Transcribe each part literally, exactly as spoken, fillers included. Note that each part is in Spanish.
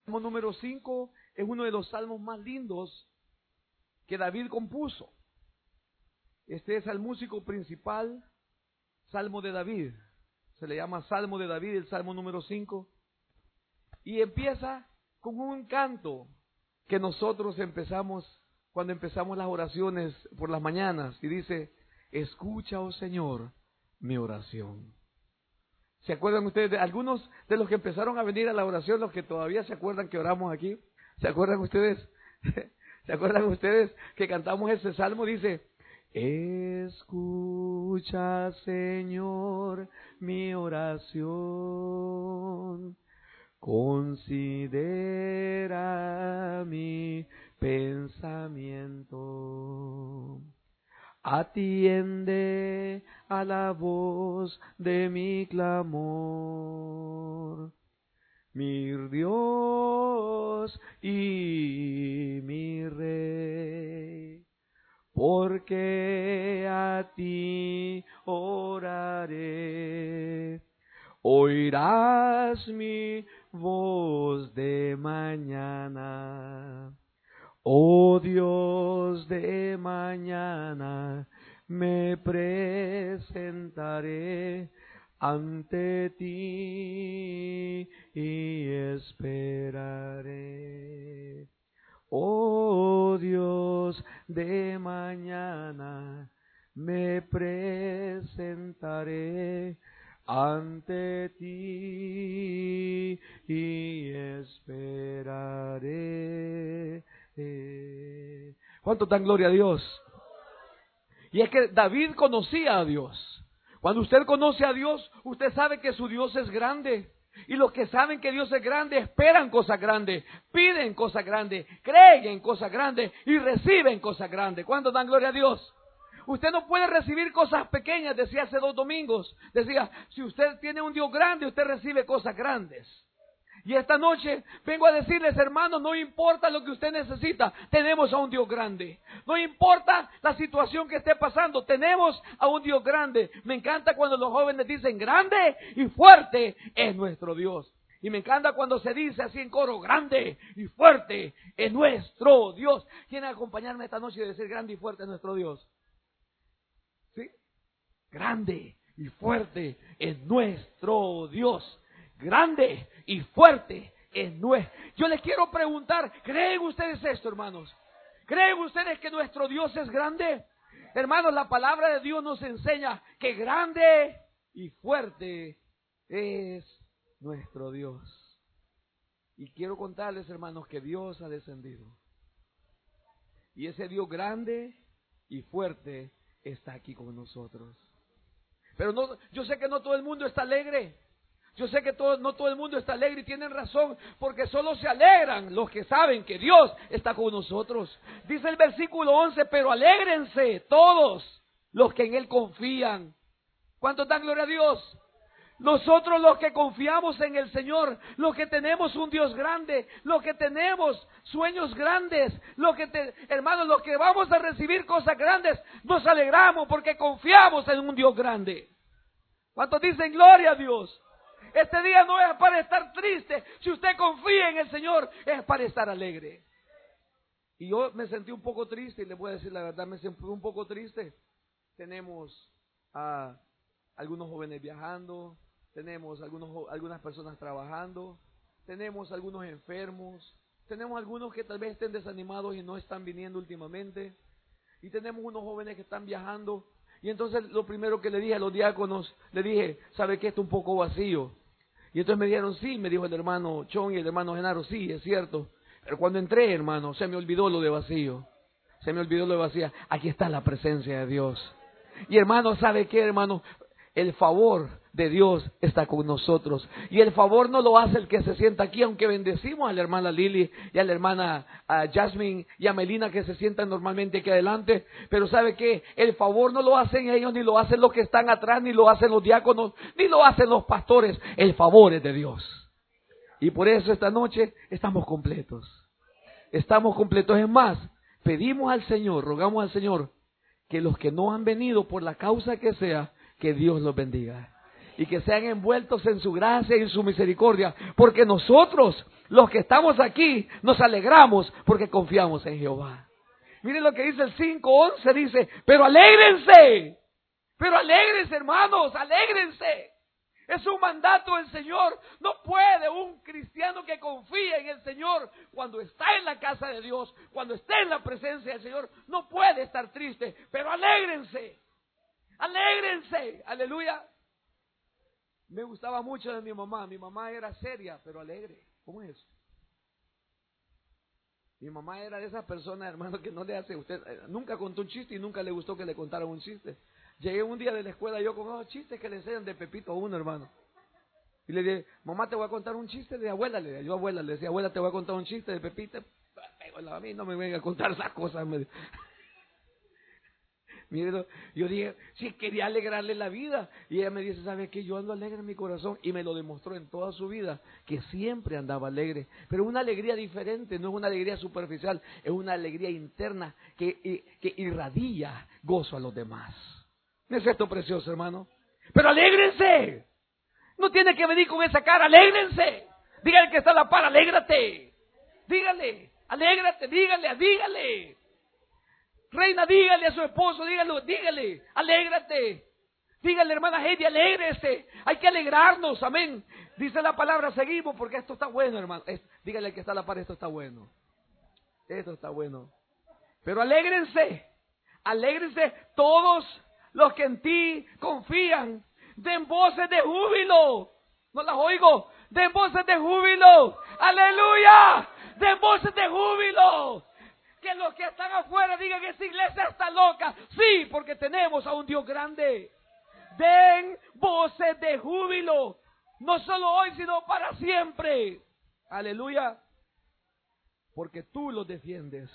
Salmo número cinco es uno de los salmos más lindos que David compuso. Este es el músico principal, Salmo de David. Se le llama Salmo de David, el Salmo número cinco. Y empieza con un canto que nosotros empezamos cuando empezamos las oraciones por las mañanas. Y dice, escucha, oh Señor, mi oración. ¿Se acuerdan ustedes de algunos de los que empezaron a venir a la oración, los que todavía se acuerdan que oramos aquí? ¿Se acuerdan ustedes? ¿Se acuerdan ustedes que cantamos ese salmo? Dice, escucha, Señor, mi oración, considera mi pensamiento. Atiende a la voz de mi clamor, mi Dios y mi Rey, porque a ti oraré. Oirás mi voz de mañana. Oh Dios, de mañana me presentaré ante ti y esperaré. Oh Dios, de mañana me presentaré ante ti y esperaré. ¿Cuánto dan gloria a Dios? Y es que David conocía a Dios. Cuando usted conoce a Dios, usted sabe que su Dios es grande. Y los que saben que Dios es grande esperan cosas grandes, piden cosas grandes, creen en cosas grandes y reciben cosas grandes. ¿Cuánto dan gloria a Dios? Usted no puede recibir cosas pequeñas, decía hace dos domingos. Decía, si usted tiene un Dios grande, usted recibe cosas grandes. Y esta noche vengo a decirles, hermanos, no importa lo que usted necesita, tenemos a un Dios grande. No importa la situación que esté pasando, tenemos a un Dios grande. Me encanta cuando los jóvenes dicen, grande y fuerte es nuestro Dios. Y me encanta cuando se dice así en coro, grande y fuerte es nuestro Dios. ¿Quieren acompañarme esta noche y decir, grande y fuerte es nuestro Dios? ¿Sí? Grande y fuerte es nuestro Dios. Grande y fuerte es nuestro. Yo les quiero preguntar, ¿creen ustedes esto, hermanos? ¿Creen ustedes que nuestro Dios es grande? Hermanos, la palabra de Dios nos enseña que grande y fuerte es nuestro Dios. Y quiero contarles, hermanos, que Dios ha descendido. Y ese Dios grande y fuerte está aquí con nosotros. Pero no, yo sé que no todo el mundo está alegre. Yo sé que todo, no todo el mundo está alegre y tienen razón, porque solo se alegran los que saben que Dios está con nosotros. Dice el versículo once, pero alégrense todos los que en Él confían. ¿Cuántos dan gloria a Dios? Nosotros los que confiamos en el Señor, los que tenemos un Dios grande, los que tenemos sueños grandes, los que te, hermanos, los que vamos a recibir cosas grandes, nos alegramos porque confiamos en un Dios grande. ¿Cuántos dicen gloria a Dios? Este día no es para estar triste. Si usted confía en el Señor, es para estar alegre. Y yo me sentí un poco triste, y les voy a decir la verdad, me sentí un poco triste. Tenemos a algunos jóvenes viajando, tenemos algunos, algunas personas trabajando, tenemos algunos enfermos, tenemos algunos que tal vez estén desanimados y no están viniendo últimamente, y tenemos unos jóvenes que están viajando. Y entonces lo primero que le dije a los diáconos, le dije, ¿sabe qué? Está un poco vacío. Y entonces me dijeron, sí, me dijo el hermano Chon y el hermano Genaro, sí, es cierto. Pero cuando entré, hermano, se me olvidó lo de vacío. Se me olvidó lo de vacía. Aquí está la presencia de Dios. Y hermano, ¿sabe qué, hermano? El favor de Dios está con nosotros. Y el favor no lo hace el que se sienta aquí, aunque bendecimos a la hermana Lili y a la hermana a Jasmine y a Melina que se sientan normalmente aquí adelante. Pero ¿sabe qué? El favor no lo hacen ellos, ni lo hacen los que están atrás, ni lo hacen los diáconos, ni lo hacen los pastores. El favor es de Dios. Y por eso esta noche estamos completos. Estamos completos. Es más, pedimos al Señor, rogamos al Señor que los que no han venido por la causa que sea, que Dios los bendiga. y que sean envueltos en su gracia y en su misericordia, porque nosotros, los que estamos aquí, nos alegramos porque confiamos en Jehová. Miren lo que dice el cinco once, dice, pero alégrense, pero alégrense hermanos, alégrense. Es un mandato del Señor. No puede un cristiano que confía en el Señor, cuando está en la casa de Dios, cuando está en la presencia del Señor, no puede estar triste, pero alégrense, alégrense, aleluya. Me gustaba mucho de mi mamá. Mi mamá era seria, pero alegre. ¿Cómo es eso? Mi mamá era de esas personas, hermano, que no le hace usted, nunca contó un chiste y nunca le gustó que le contaran un chiste. Llegué un día de la escuela yo con unos chistes que le enseñan de Pepito a uno, hermano. Y le dije, mamá, te voy a contar un chiste de abuela. Le dije, yo abuela le decía, abuela, te voy a contar un chiste de Pepito. A mí no me venga a contar esas cosas. Me... Mire, yo dije, sí, quería alegrarle la vida. Y ella me dice, ¿sabe qué? Yo ando alegre en mi corazón. Y me lo demostró en toda su vida, que siempre andaba alegre. Pero una alegría diferente, no es una alegría superficial, es una alegría interna que, que irradia gozo a los demás. ¿No es esto precioso, hermano? Pero alégrense. No tiene que venir con esa cara, alégrense. Dígale que está a la par, alégrate. Dígale, alégrate, dígale, dígale. Reina, dígale a su esposo, dígale, dígale, alégrate. Dígale, hermana Heidi, alégrese. Hay que alegrarnos, amén. Dice la palabra, seguimos porque esto está bueno, hermano. Es, dígale que está a la par, esto está bueno. Esto está bueno. Pero alégrense, alégrense todos los que en ti confían. Den voces de júbilo. No las oigo. Den voces de júbilo. Aleluya. Den voces de júbilo. Que los que están afuera digan que esa iglesia está loca. Sí, porque tenemos a un Dios grande. Den voces de júbilo. No solo hoy, sino para siempre. Aleluya. Porque tú los defiendes.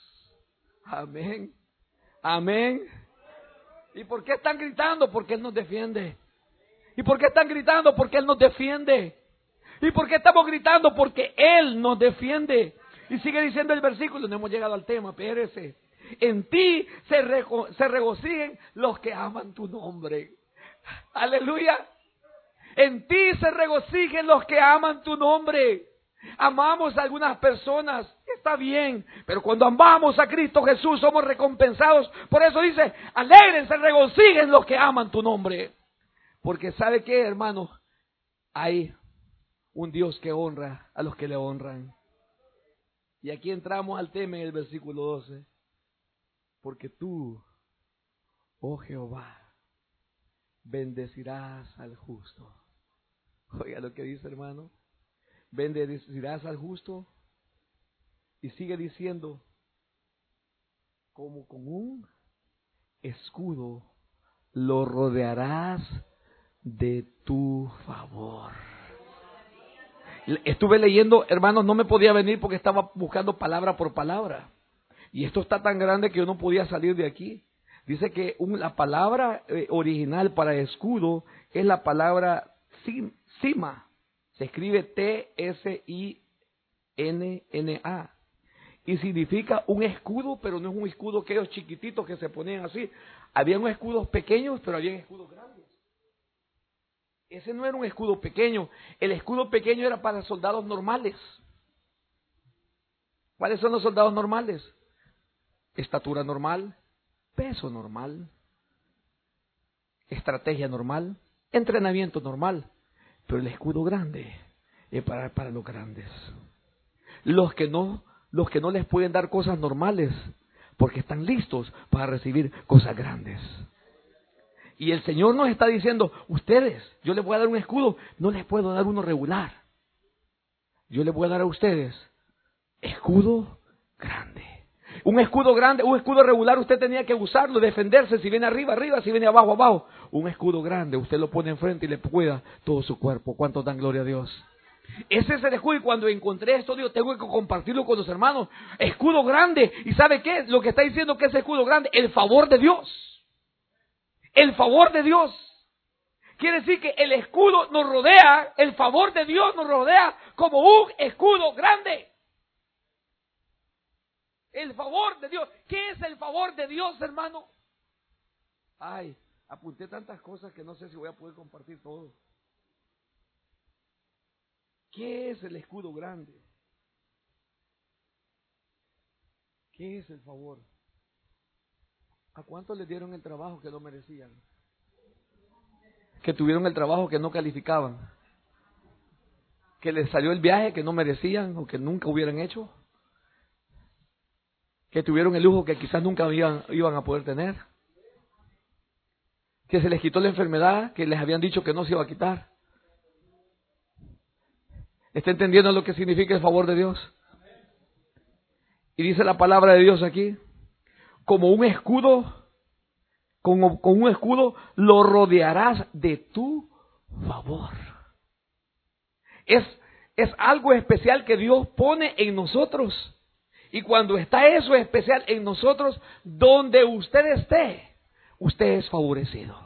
Amén. Amén. ¿Y por qué están gritando? Porque Él nos defiende. ¿Y por qué están gritando? Porque Él nos defiende. ¿Y por qué estamos gritando? Porque Él nos defiende. Y sigue diciendo el versículo, no hemos llegado al tema, espérese. En ti se, rego, se regocijen los que aman tu nombre. Aleluya. En ti se regocijen los que aman tu nombre. Amamos a algunas personas, está bien, pero cuando amamos a Cristo Jesús somos recompensados. Por eso dice, alégrense, regocijen los que aman tu nombre. Porque ¿sabe qué, hermano? Hay un Dios que honra a los que le honran. Y aquí entramos al tema en el versículo doce. Porque tú, oh Jehová, bendecirás al justo. Oiga lo que dice, hermano. Bendecirás al justo. Y sigue diciendo, como con un escudo lo rodearás de tu favor. Estuve leyendo, hermanos, no me podía venir porque estaba buscando palabra por palabra. Y esto está tan grande que yo no podía salir de aquí. Dice que un, la palabra eh, original para escudo es la palabra sima. Se escribe T S I N N A. Y significa un escudo, pero no es un escudo aquellos chiquititos que se ponían así. Habían escudos pequeños, pero habían escudos grandes. Ese no era un escudo pequeño. El escudo pequeño era para soldados normales. ¿Cuáles son los soldados normales? Estatura normal, peso normal, estrategia normal, entrenamiento normal. Pero el escudo grande es para, para los grandes. Los que no, los que no les pueden dar cosas normales, porque están listos para recibir cosas grandes. Y el Señor nos está diciendo, ustedes, yo les voy a dar un escudo, no les puedo dar uno regular. Yo les voy a dar a ustedes escudo grande. Un escudo grande, un escudo regular usted tenía que usarlo, defenderse, si viene arriba, arriba, si viene abajo, abajo. Un escudo grande, usted lo pone enfrente y le cuida todo su cuerpo. ¿Cuántos dan gloria a Dios? Ese es el escudo, y cuando encontré esto, digo, tengo que compartirlo con los hermanos. Escudo grande, ¿y sabe qué? Lo que está diciendo que es escudo grande, el favor de Dios. El favor de Dios. Quiere decir que el escudo nos rodea, el favor de Dios nos rodea como un escudo grande. El favor de Dios. ¿Qué es el favor de Dios, hermano? Ay, Apunté tantas cosas que no sé si voy a poder compartir todo. ¿Qué es el escudo grande? ¿Qué es el favor? ¿A cuántos les dieron el trabajo que no merecían? Que tuvieron el trabajo que no calificaban. Que les salió el viaje que no merecían o que nunca hubieran hecho. Que tuvieron el lujo que quizás nunca iban, iban a poder tener. Que se les quitó la enfermedad que les habían dicho que no se iba a quitar. ¿Está entendiendo lo que significa el favor de Dios? Y dice la palabra de Dios aquí, como un escudo, como con un escudo lo rodearás de tu favor. Es, es algo especial que Dios pone en nosotros. Y cuando está eso especial en nosotros, donde usted esté, usted es favorecido.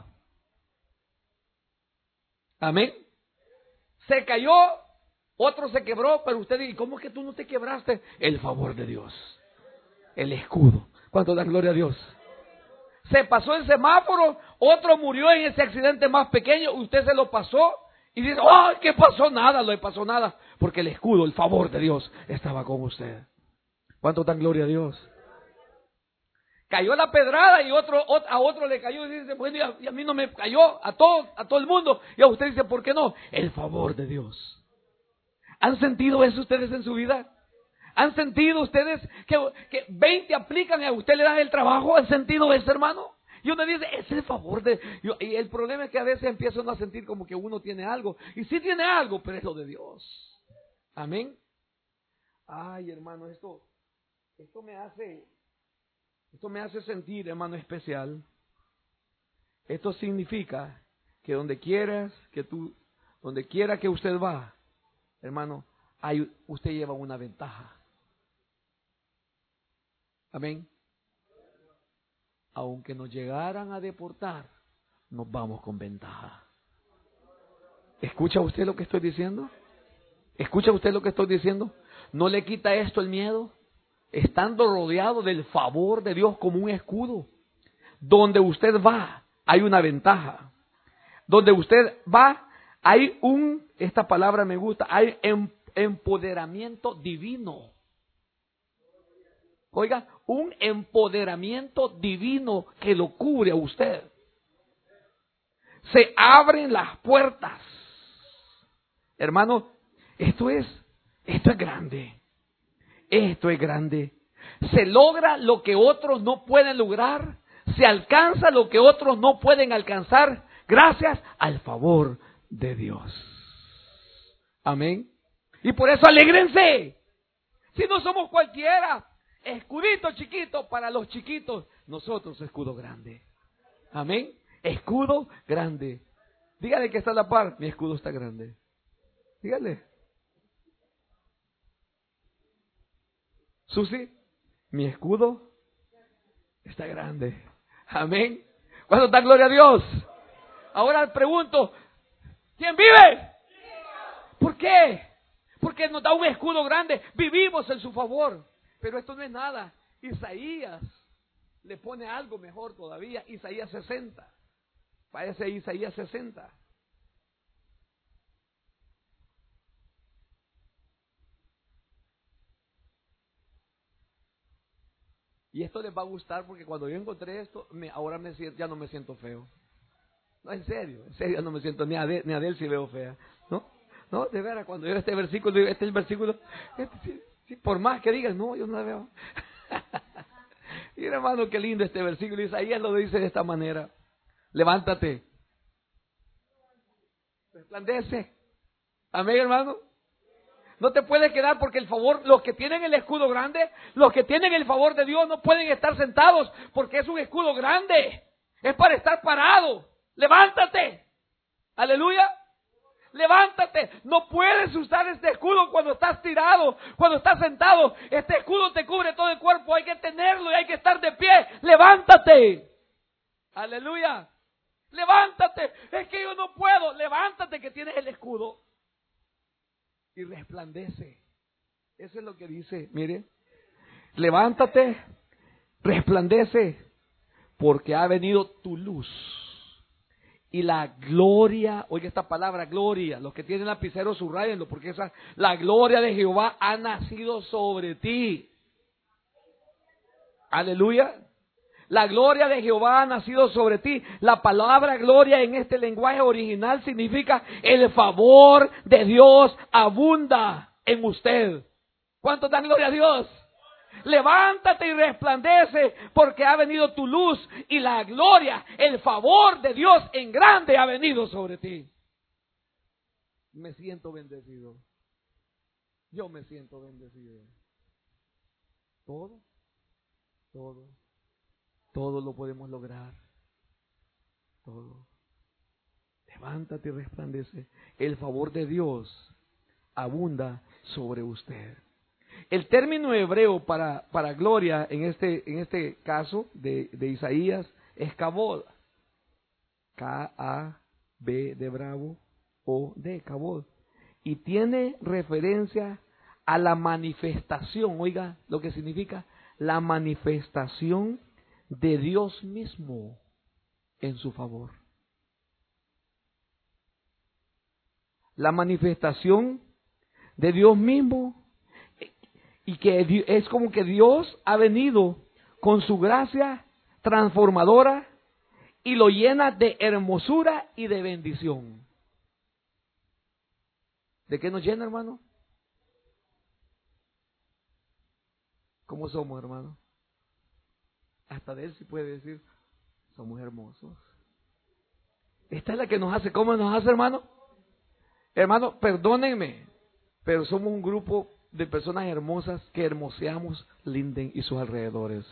Amén. Se cayó, otro se quebró, pero usted dice, ¿cómo es que tú no te quebraste? El favor de Dios, el escudo. ¿Cuánto da gloria a Dios? Se pasó el semáforo, otro murió en ese accidente más pequeño, usted se lo pasó y dice, ¡oh, qué pasó! Nada, no le pasó nada, porque el escudo, el favor de Dios estaba con usted. ¿Cuánto dan gloria a Dios? Cayó la pedrada y otro, a otro le cayó y dice, bueno, y a mí no me cayó, a todo, a todo el mundo. Y a usted dice, ¿por qué no? El favor de Dios. ¿Han sentido eso ustedes en su vida? ¿Han sentido ustedes que, que veinte aplican y a usted le dan el trabajo? ¿Han sentido eso, hermano? Y uno dice, es el favor de... Y el problema es que a veces empieza uno a sentir como que uno tiene algo. Y sí tiene algo, pero es lo de Dios. Amén. Ay, hermano, esto, esto me hace... Esto me hace sentir, hermano, especial. Esto significa que donde quieras que tú, donde quiera que usted va, hermano, hay, usted lleva una ventaja. Amén. Aunque nos llegaran a deportar, nos vamos con ventaja. ¿Escucha usted lo que estoy diciendo? ¿Escucha usted lo que estoy diciendo? ¿No le quita esto el miedo? Estando rodeado del favor de Dios como un escudo. Donde usted va, hay una ventaja. Donde usted va, hay un, esta palabra me gusta, hay empoderamiento divino. Oiga, un empoderamiento divino que lo cubre a usted. Se abren las puertas. Hermano, esto es, esto es grande. Esto es grande. Se logra lo que otros no pueden lograr. Se alcanza lo que otros no pueden alcanzar. Gracias al favor de Dios. Amén. Y por eso alégrense. Si no somos cualquiera. Escudito chiquito para los chiquitos. Nosotros escudo grande. Amén. Escudo grande. Dígale que está a la par. Mi escudo está grande. Dígale. Susi, mi escudo está grande. Amén. ¿Cuándo da gloria a Dios? Ahora pregunto, ¿quién vive? ¿Por qué? Porque nos da un escudo grande. Vivimos en su favor. Pero esto no es nada. Isaías le pone algo mejor todavía. Isaías sesenta. Parece Isaías sesenta. Y esto les va a gustar porque cuando yo encontré esto, me, ahora me siento, ya no me siento feo. No, en serio, en serio no me siento, ni a Adel, ni a Adel si veo fea. ¿No? No, de veras, cuando yo este versículo, este es el versículo, este, sí, sí, por más que digan, no, yo no la veo. Mira, hermano, qué lindo este versículo. Isaías lo dice de esta manera. Levántate. Resplandece. Amén, hermano. No te puedes quedar porque el favor, los que tienen el escudo grande, los que tienen el favor de Dios no pueden estar sentados porque es un escudo grande. Es para estar parado. Levántate. Aleluya. Levántate. No puedes usar este escudo cuando estás tirado, cuando estás sentado. Este escudo te cubre todo el cuerpo. Hay que tenerlo y hay que estar de pie. Levántate. Aleluya. Levántate. Es que yo no puedo. Levántate que tienes el escudo. Y resplandece. Eso es lo que dice, mire. Levántate, resplandece, porque ha venido tu luz. y la gloria, oiga esta palabra, gloria, los que tienen lapicero subrayenlo, porque esa, la gloria de Jehová ha nacido sobre ti. Aleluya. La gloria de Jehová ha nacido sobre ti. La palabra gloria en este lenguaje original significa el favor de Dios abunda en usted. ¿Cuánto dan gloria a Dios? Levántate y resplandece, porque ha venido tu luz y la gloria, el favor de Dios en grande ha venido sobre ti. Me siento bendecido. Yo me siento bendecido. Todo, todo, todo lo podemos lograr. Todo. Levántate y resplandece. El favor de Dios abunda sobre usted. El término hebreo para, para gloria en este, en este caso de, de Isaías es kabod. K A B de bravo O D, kabod. Y tiene referencia a la manifestación, oiga lo que significa, la manifestación de Dios mismo en su favor. La manifestación de Dios mismo. Y que es como que Dios ha venido con su gracia transformadora y lo llena de hermosura y de bendición. ¿De qué nos llena, hermano? ¿Cómo somos, hermano? Hasta de él sí puede decir, somos hermosos. Esta es la que nos hace, ¿cómo nos hace, hermano? Hermano, perdónenme, pero somos un grupo de personas hermosas que hermoseamos Linden y sus alrededores.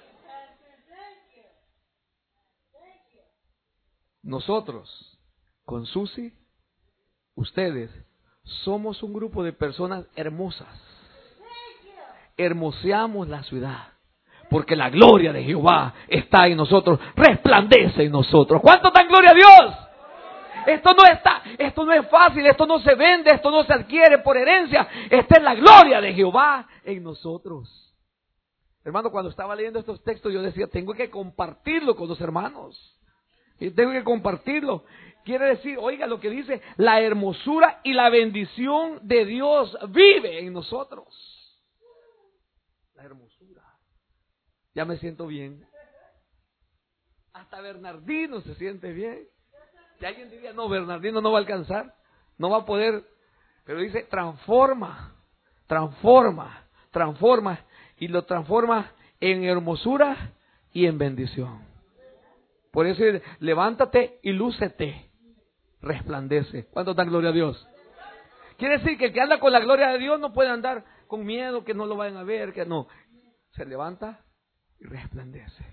Nosotros, con Susi, ustedes, somos un grupo de personas hermosas. Hermoseamos la ciudad, porque la gloria de Jehová está en nosotros, resplandece en nosotros. ¿Cuánto dan gloria a Dios? Esto no está, esto no es fácil, esto no se vende, esto no se adquiere por herencia. Esta es la gloria de Jehová en nosotros. Hermano, cuando estaba leyendo estos textos yo decía, tengo que compartirlo con los hermanos. Y tengo que compartirlo. Quiere decir, oiga lo que dice, la hermosura y la bendición de Dios vive en nosotros. La hermosura. Ya me siento bien. Hasta Bernardino se siente bien. Si alguien diría, no, Bernardino no va a alcanzar, no va a poder, pero dice, transforma, transforma, transforma, y lo transforma en hermosura y en bendición. Por eso dice, levántate y lúcete, resplandece. ¿Cuánto dan gloria a Dios? Quiere decir que el que anda con la gloria de Dios no puede andar con miedo que no lo vayan a ver, que no, se levanta y resplandece.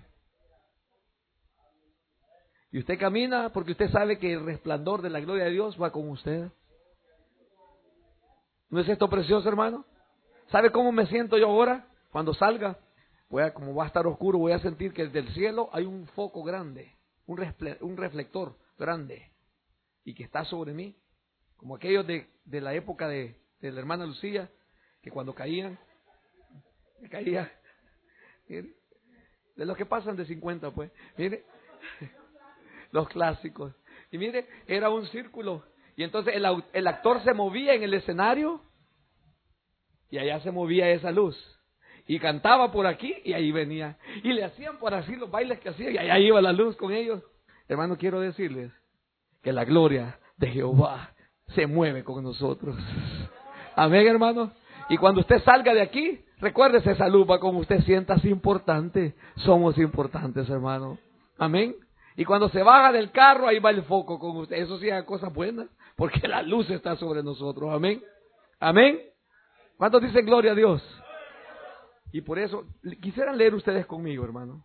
Y usted camina porque usted sabe que el resplandor de la gloria de Dios va con usted. ¿No es esto precioso, hermano? ¿Sabe cómo me siento yo ahora? Cuando salga, voy a, como va a estar oscuro, voy a sentir que desde el cielo hay un foco grande, un, refle, un reflector grande, y que está sobre mí. Como aquellos de, de la época de, de la hermana Lucía, que cuando caían, caía, mire, de los que pasan de cincuenta, pues, mire. Los clásicos. Y mire, era un círculo. Y entonces el, el actor se movía en el escenario y allá se movía esa luz. Y cantaba por aquí y ahí venía. Y le hacían por así los bailes que hacían y allá iba la luz con ellos. Hermano, quiero decirles que la gloria de Jehová se mueve con nosotros. Amén, hermano. Y cuando usted salga de aquí, recuérdese esa luz va como usted siéntase importante. Somos importantes, hermano. Amén. Y cuando se baja del carro, ahí va el foco con usted. Eso sí es cosa buena, porque la luz está sobre nosotros. Amén. Amén. ¿Cuántos dicen gloria a Dios? Y por eso, quisieran leer ustedes conmigo, hermano.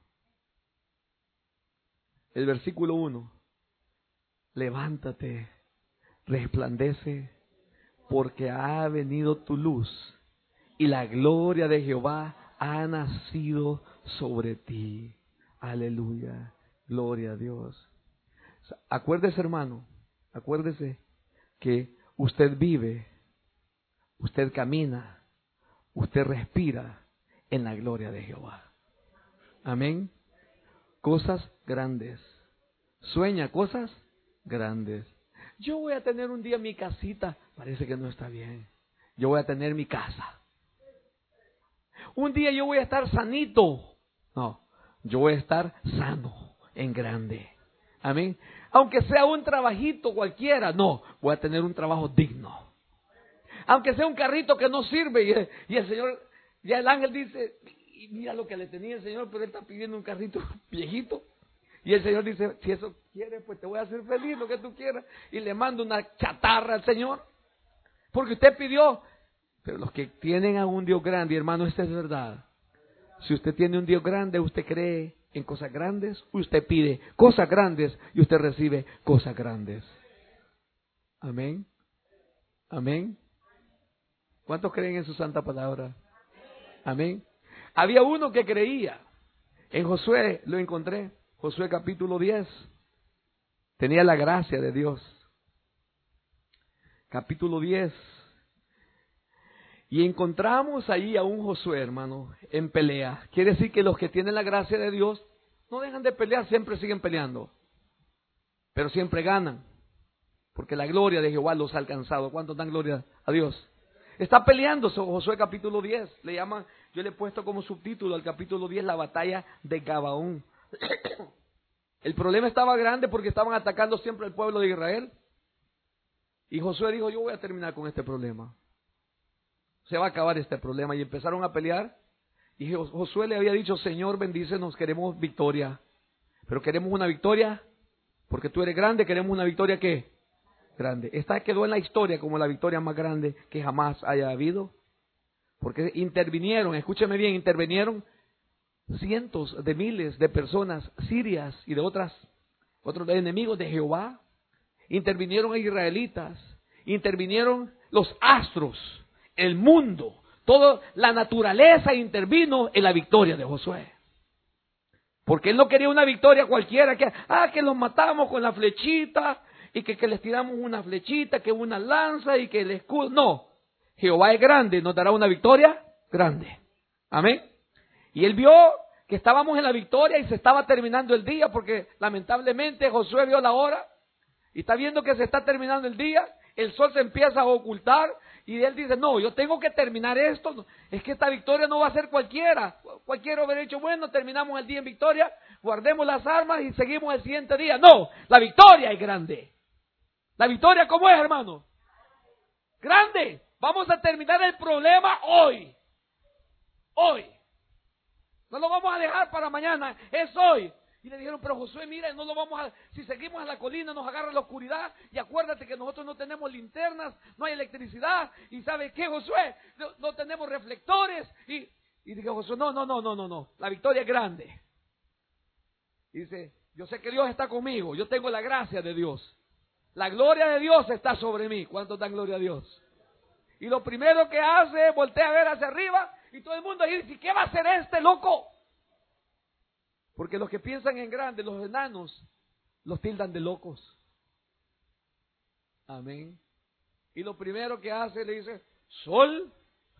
El versículo uno. Levántate, resplandece, porque ha venido tu luz, y la gloria de Jehová ha nacido sobre ti. Aleluya. Gloria a Dios. Acuérdese, hermano, acuérdese que usted vive, usted camina, usted respira en la gloria de Jehová. Amén. Cosas grandes. Sueña cosas grandes. Yo voy a tener un día mi casita. Parece que no está bien. Yo voy a tener mi casa. Un día yo voy a estar sanito. No, yo voy a estar sano en grande. Amén. Aunque sea un trabajito cualquiera, no, voy a tener un trabajo digno. Aunque sea un carrito que no sirve y, y el Señor, ya el ángel dice, y mira lo que le tenía el Señor, pero él está pidiendo un carrito viejito. Y el Señor dice, si eso quieres, pues te voy a hacer feliz, lo que tú quieras. Y le mando una chatarra al Señor. Porque usted pidió. Pero los que tienen a un Dios grande, hermano, esta es verdad. Si usted tiene un Dios grande, usted cree en cosas grandes, usted pide cosas grandes y usted recibe cosas grandes. Amén. Amén. ¿Cuántos creen en su santa palabra? Amén. Había uno que creía. En Josué lo encontré. Josué capítulo diez. Tenía la gracia de Dios. Capítulo diez. Y encontramos ahí a un Josué, hermano, en pelea. Quiere decir que los que tienen la gracia de Dios no dejan de pelear, siempre siguen peleando. Pero siempre ganan. Porque la gloria de Jehová los ha alcanzado. ¿Cuántos dan gloria a Dios? Está peleando Josué capítulo diez. Le llaman, yo le he puesto como subtítulo al capítulo diez, la batalla de Gabaón. El problema estaba grande porque estaban atacando siempre al pueblo de Israel. Y Josué dijo, yo voy a terminar con este problema. Se va a acabar este problema. Y empezaron a pelear. Y Josué le había dicho, Señor, bendícenos, queremos victoria. Pero queremos una victoria, porque tú eres grande, queremos una victoria ¿qué? Grande. Esta quedó en la historia como la victoria más grande que jamás haya habido. Porque intervinieron, escúcheme bien, intervinieron cientos de miles de personas sirias y de otras, otros enemigos de Jehová. Intervinieron israelitas, intervinieron los astros, el mundo, toda la naturaleza intervino en la victoria de Josué. Porque él no quería una victoria cualquiera, que, ah, que los matamos con la flechita, y que, que les tiramos una flechita, que una lanza, y que el escudo. No, Jehová es grande, nos dará una victoria grande. Amén. Y él vio que estábamos en la victoria y se estaba terminando el día, porque lamentablemente Josué vio la hora, y está viendo que se está terminando el día, el sol se empieza a ocultar, y él dice, no, yo tengo que terminar esto, es que esta victoria no va a ser cualquiera. Cualquiera hubiera dicho, bueno, terminamos el día en victoria, guardemos las armas y seguimos el siguiente día. No, la victoria es grande. ¿La victoria cómo es, hermano? Grande. Vamos a terminar el problema hoy. Hoy. No lo vamos a dejar para mañana, es hoy. Y le dijeron, pero Josué, mira, no lo vamos a, si seguimos a la colina nos agarra la oscuridad, y acuérdate que nosotros no tenemos linternas, no hay electricidad, y ¿sabe qué, Josué? No, no tenemos reflectores, y, y dijo Josué, no, no, no, no, no, no, la victoria es grande. Y dice, yo sé que Dios está conmigo, yo tengo la gracia de Dios, la gloria de Dios está sobre mí. ¿Cuántos dan gloria a Dios? Y lo primero que hace es voltea a ver hacia arriba, y todo el mundo dice, ¿qué va a hacer este loco? Porque los que piensan en grande, los enanos, los tildan de locos. Amén. Y lo primero que hace, le dice, sol.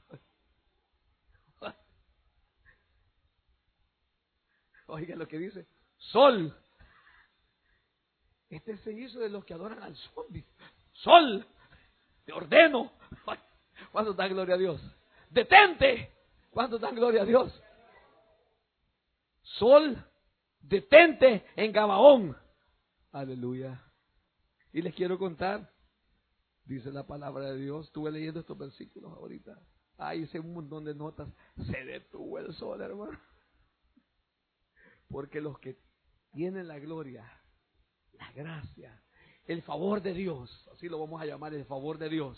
Oiga lo que dice, sol. Este se hizo de los que adoran al sol. Sol, te ordeno. ¿Cuántos dan gloria a Dios? Detente. ¿Cuántos dan gloria a Dios? Sol, detente en Gabaón. Aleluya. Y les quiero contar, dice la palabra de Dios, estuve leyendo estos versículos ahorita. Ahí hice un montón de notas. Se detuvo el sol, hermano. Porque los que tienen la gloria, la gracia, el favor de Dios, así lo vamos a llamar, el favor de Dios,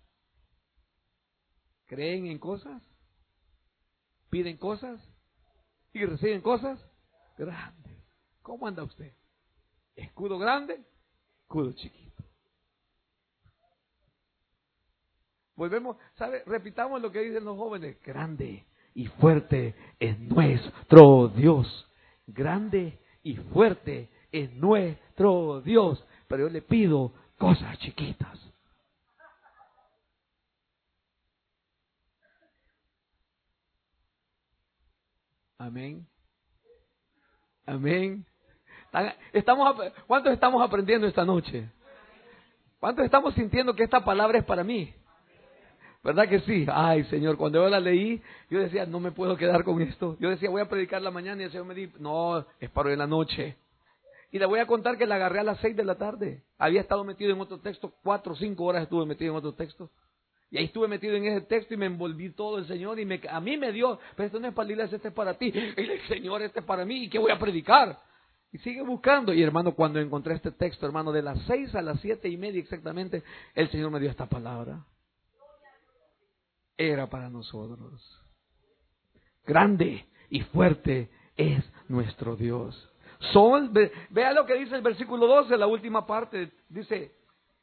creen en cosas, piden cosas y reciben cosas grandes. ¿Cómo anda usted? Escudo grande, escudo chiquito. Volvemos, ¿sabe? Repitamos lo que dicen los jóvenes. Grande y fuerte es nuestro Dios. Grande y fuerte es nuestro Dios. Pero yo le pido cosas chiquitas. Amén. Amén. Estamos, ¿Cuántos estamos aprendiendo esta noche? ¿Cuántos estamos sintiendo que esta palabra es para mí? ¿Verdad que sí? Ay, Señor, cuando yo la leí, yo decía, no me puedo quedar con esto. Yo decía, voy a predicar la mañana, y el Señor me dijo, no, es para hoy en la noche. Y le voy a contar que la agarré a las seis de la tarde. Había estado metido en otro texto, cuatro o cinco horas estuve metido en otro texto. Y ahí estuve metido en ese texto y me envolví todo el Señor. Y me, a mí me dio, pero esto no es para la iglesia, este es para ti. Y el Señor, este es para mí. ¿Y qué voy a predicar? Y sigue buscando. Y hermano, cuando encontré este texto, hermano, de las seis a las siete y media exactamente, el Señor me dio esta palabra. Era para nosotros. Grande y fuerte es nuestro Dios. Sol, ve, vea lo que dice el versículo doce, la última parte. Dice,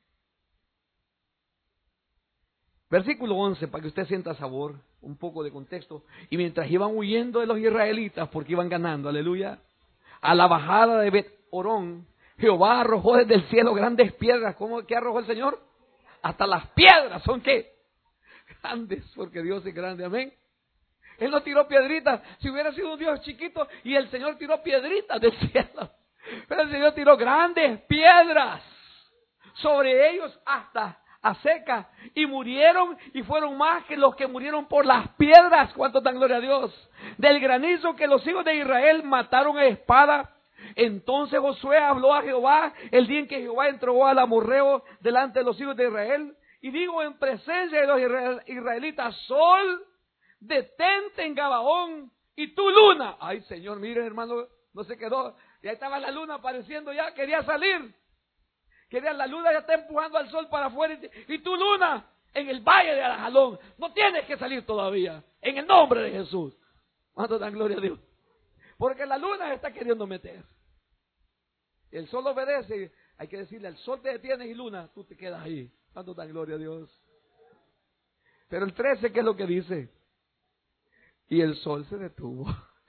versículo once, para que usted sienta sabor, un poco de contexto. Y mientras iban huyendo de los israelitas, porque iban ganando, aleluya, a la bajada de Bet-Orón, Jehová arrojó desde el cielo grandes piedras. ¿Cómo que arrojó el Señor? Hasta las piedras, ¿son qué? Grandes, porque Dios es grande, amén. Él no tiró piedritas. Si hubiera sido un Dios chiquito y el Señor tiró piedritas del cielo, pero el Señor tiró grandes piedras sobre ellos hasta a seca, y murieron y fueron más que los que murieron por las piedras. ¿Cuánto dan gloria a Dios? Del granizo que los hijos de Israel mataron a espada. Entonces Josué habló a Jehová el día en que Jehová entregó al amorreo delante de los hijos de Israel, y digo en presencia de los israelitas: sol, detente en Gabaón, y tu luna. Ay, Señor, mire, hermano, no se quedó. Ya estaba la luna apareciendo, ya quería salir. Quería, la luna ya está empujando al sol para afuera. Y, y tu luna en el valle de Arajalón. No tienes que salir todavía. En el nombre de Jesús. ¿Cuánto dan gloria a Dios? Porque la luna se está queriendo meter. El sol obedece. Hay que decirle, el sol te detienes y luna, tú te quedas ahí. ¿Cuánto dan gloria a Dios? Pero el trece, ¿qué es lo que dice? Y el sol se detuvo.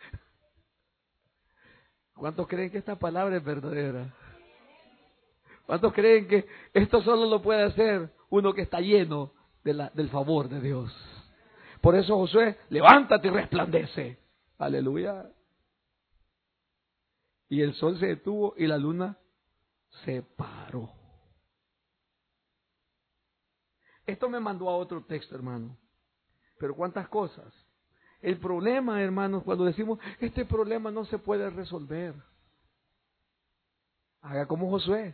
¿Cuántos creen que esta palabra es verdadera? ¿Cuántos creen que esto solo lo puede hacer uno que está lleno de la, del favor de Dios? Por eso Josué, levántate y resplandece. Aleluya. Y el sol se detuvo y la luna se paró. Esto me mandó a otro texto, hermano. Pero ¿cuántas cosas? El problema, hermanos, cuando decimos, este problema no se puede resolver. Haga como Josué.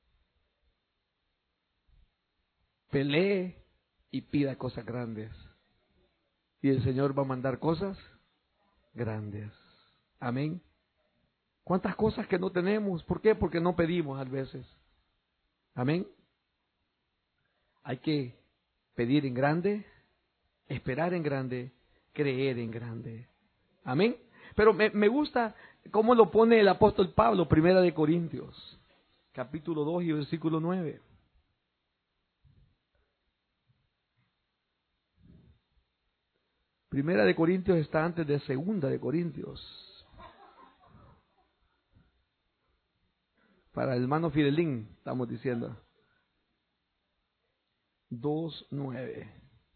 Pelee y pida cosas grandes. Y el Señor va a mandar cosas grandes. Amén. ¿Cuántas cosas que no tenemos? ¿Por qué? Porque no pedimos a veces. Amén. Hay que pedir en grande, esperar en grande, creer en grande. Amén. Pero me, me gusta cómo lo pone el apóstol Pablo, Primera de Corintios, capítulo dos y versículo nueve. Primera de Corintios está antes de Segunda de Corintios. Para el hermano Fidelín, estamos diciendo. dos nueve.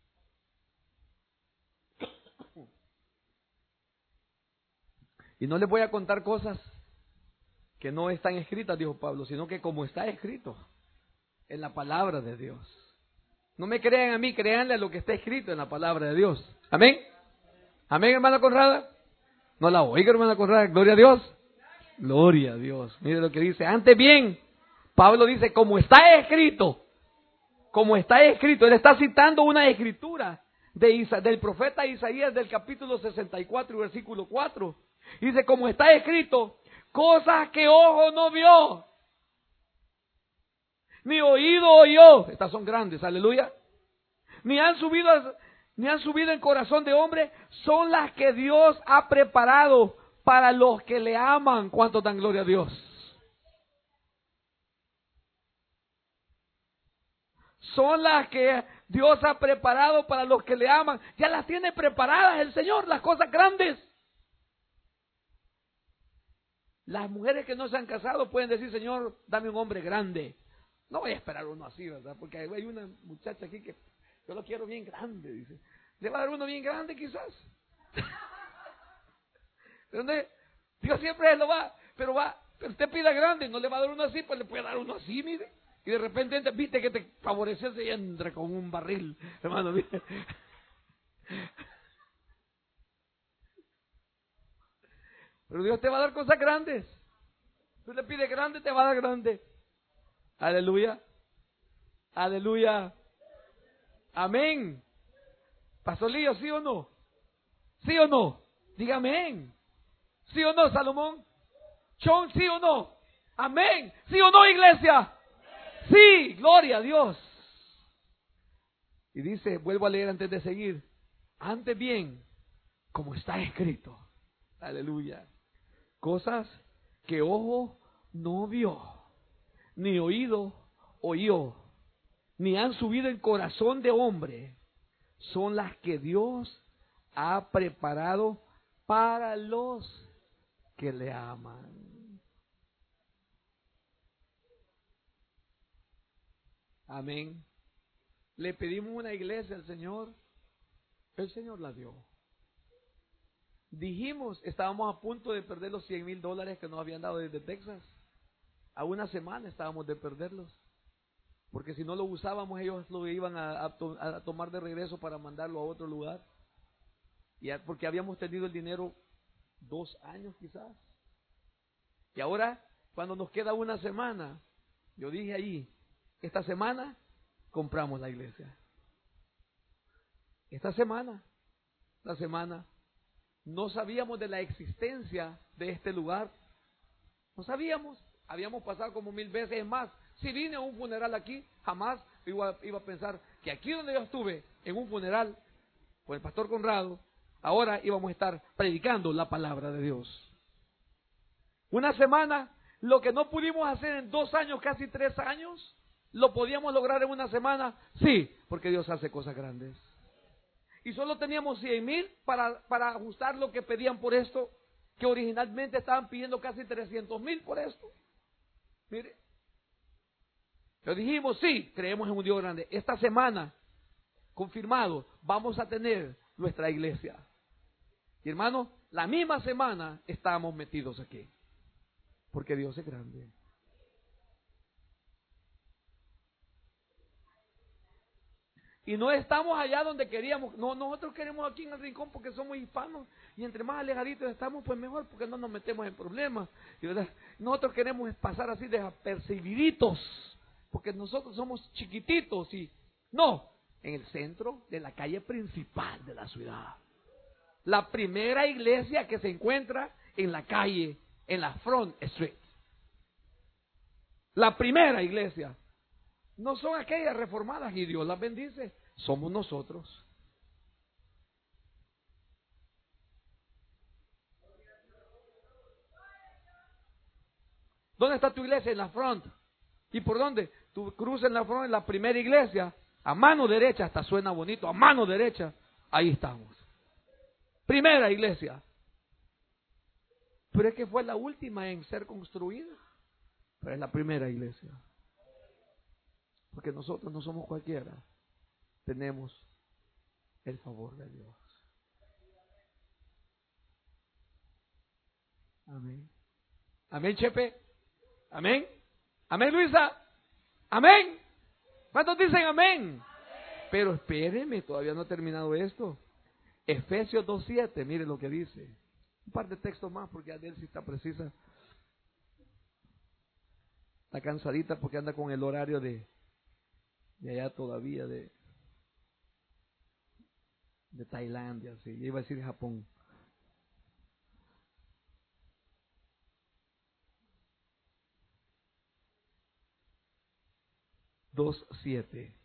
Y no les voy a contar cosas que no están escritas, dijo Pablo, sino que como está escrito en la palabra de Dios. No me crean a mí, créanle a lo que está escrito en la palabra de Dios. Amén. Amén, hermana Conrada. No la oiga, hermana Conrada. Gloria a Dios. Gloria a Dios. Mire lo que dice. Antes bien, Pablo dice, como está escrito, como está escrito, él está citando una escritura de Isa, del profeta Isaías del capítulo sesenta y cuatro, versículo cuatro. Dice, como está escrito, cosas que ojo no vio, ni oído oyó. Estas son grandes, aleluya. Ni han subido, ni han subido en corazón de hombre, son las que Dios ha preparado para los que le aman. ¿Cuánto dan gloria a Dios? Son las que Dios ha preparado para los que le aman. Ya las tiene preparadas el Señor, las cosas grandes. Las mujeres que no se han casado pueden decir, Señor, dame un hombre grande. No voy a esperar uno así, ¿verdad? Porque hay una muchacha aquí que yo lo quiero bien grande, dice. ¿Le va a dar uno bien grande quizás? Dios siempre lo va, pero va, Pero usted pida grande, no le va a dar uno así, pues le puede dar uno así, mire. Y de repente, entra, viste que te favorece y entra con un barril, hermano, mire. Pero Dios te va a dar cosas grandes. Tú le pides grande, te va a dar grande. Aleluya. Aleluya. Amén. Pastor Lío, ¿sí o no? ¿Sí o no? Diga amén. ¿Sí o no, Salomón? Chon, ¿sí o no? Amén. ¿Sí o no, iglesia? Sí, gloria a Dios. Y dice, vuelvo a leer antes de seguir. Antes bien, como está escrito. Aleluya. Cosas que ojo no vio, ni oído oyó, ni han subido en corazón de hombre, son las que Dios ha preparado para los que le aman. Amén. Le pedimos una iglesia al Señor, el Señor la dio. Dijimos, estábamos a punto de perder los cien mil dólares que nos habían dado desde Texas. A una semana estábamos de perderlos. Porque si no lo usábamos, ellos lo iban a, a, a tomar de regreso para mandarlo a otro lugar. Y a, porque habíamos tenido el dinero dos años quizás. Y ahora, cuando nos queda una semana, yo dije allí, esta semana compramos la iglesia. Esta semana, la semana, no sabíamos de la existencia de este lugar. No sabíamos. Habíamos pasado como mil veces. Es más, si vine a un funeral aquí, jamás iba, iba a pensar que aquí donde yo estuve, en un funeral, con el pastor Conrado, ahora íbamos a estar predicando la palabra de Dios. Una semana, lo que no pudimos hacer en dos años, casi tres años, ¿lo podíamos lograr en una semana? Sí, porque Dios hace cosas grandes. Y solo teníamos cien mil para, para ajustar lo que pedían por esto, que originalmente estaban pidiendo casi trescientos mil por esto. Mire, lo dijimos, sí, creemos en un Dios grande. Esta semana, confirmado, vamos a tener nuestra iglesia. Y hermano, la misma semana estábamos metidos aquí, porque Dios es grande. Y no estamos allá donde queríamos. No, nosotros queremos aquí en el rincón porque somos hispanos. Y entre más alejaditos estamos, pues mejor, porque no nos metemos en problemas. Y verdad, nosotros queremos pasar así desapercibiditos, porque nosotros somos chiquititos. Y no, en el centro de la calle principal de la ciudad. La primera iglesia que se encuentra en la calle, en la Front Street. La primera iglesia. No son aquellas reformadas y Dios las bendice. Somos nosotros. ¿Dónde está tu iglesia? En la front. ¿Y por dónde? Tu cruzas en la front, en la primera iglesia. A mano derecha, hasta suena bonito. A mano derecha. Ahí estamos. Primera iglesia. Pero es que fue la última en ser construida. Pero es la primera iglesia. Porque nosotros no somos cualquiera. Tenemos el favor de Dios. Amén. Amén, Chepe. Amén. Amén, Luisa. Amén. ¿Cuántos dicen amén? Pero espéreme, todavía no ha terminado esto. Efesios dos siete, mire lo que dice. Un par de textos más porque Adel sí está precisa. Está cansadita porque anda con el horario de de allá todavía, de, de Tailandia, sí, iba a decir Japón. dos siete.